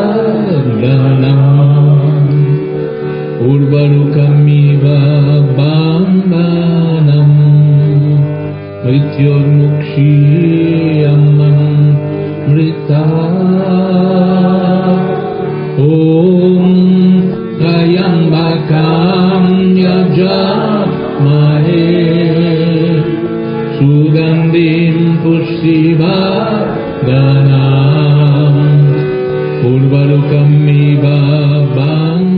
Urvarukamiva bandhanam Mrityormukshiyamam mrita Om Trayambakam yajamahe Sugandhim pushtivardhanam Urvarukamiva bandhanam